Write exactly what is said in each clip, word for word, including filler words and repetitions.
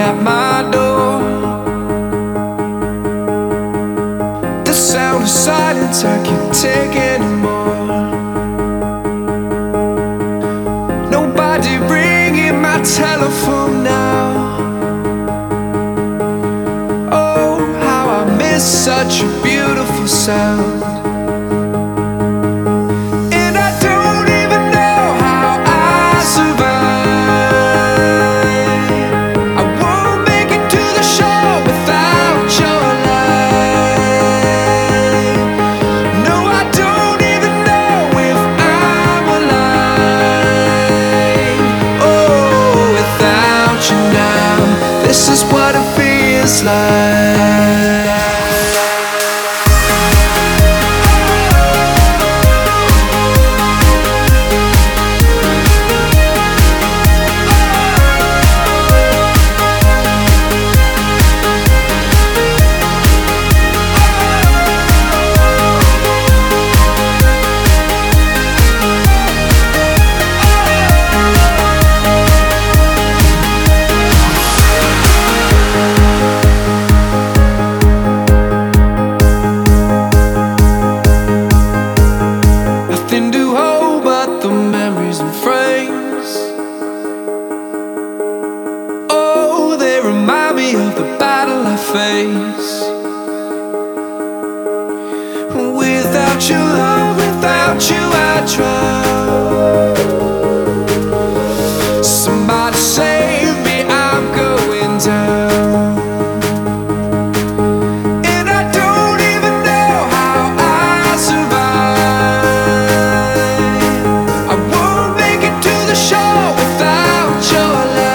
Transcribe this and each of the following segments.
at my door. The sound of silence I can't take anymore. Nobody ringing my telephone now. Oh, how I miss such a beautiful sound. This is what it feels like. Remind me of the battle I face. Without your love, without you I drown. Somebody save me, I'm going down. And I don't even know how I survive. I won't make it to the shore without your love.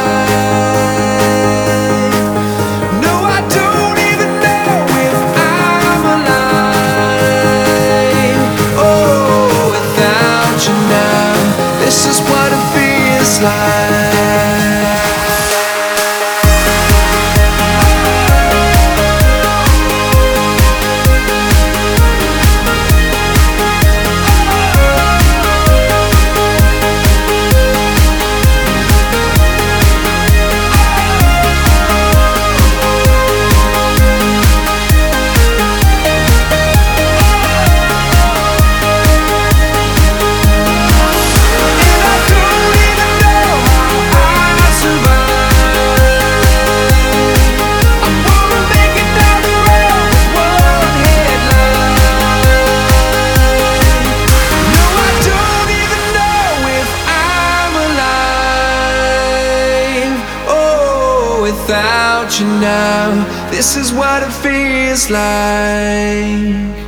This is what it feels like. Without you now, this is what it feels like.